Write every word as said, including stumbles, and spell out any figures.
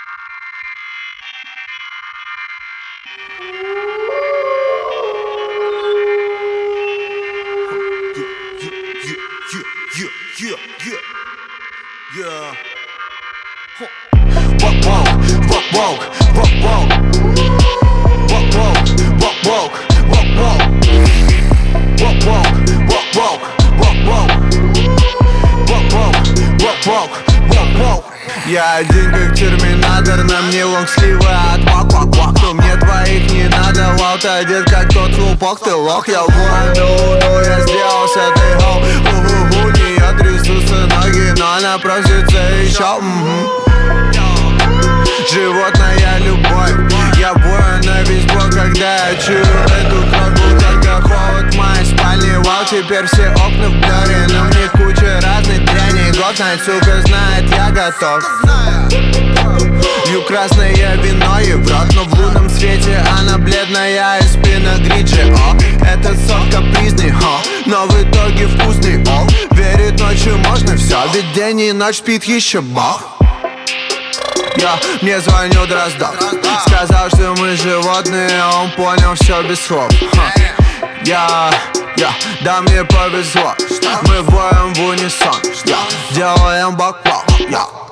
Я один как терминатор, на мне лонгсливы от вак-вак-вак. Но мне твоих не надо, вау, ты одет как тот хлопок, ты лох. Я вон, ну, ну, я сделался, ты хоу. У-ху-ху, нее трясутся ноги, но она просится еще. М-м. Животная любовь, я бою на весь блок, когда я чую эту кровь. Только холод в моей спальне, вау, теперь все окна в блёре. Но мне куча разных дряней, год знает, сука, знает, я готов. Лью красное вино и в рот, но в лунном свете она бледная и спина гриджи. О, этот сорт капризный, о, но в итоге вкусный. О, верить ночью можно все, ведь день и ночь спит еще Бог. Я, мне звонил Дроздов, сказал, что мы животные, он понял все без слов. Я, я, да мне повезло, мы воем в унисон, я, делаем бак-бак, я.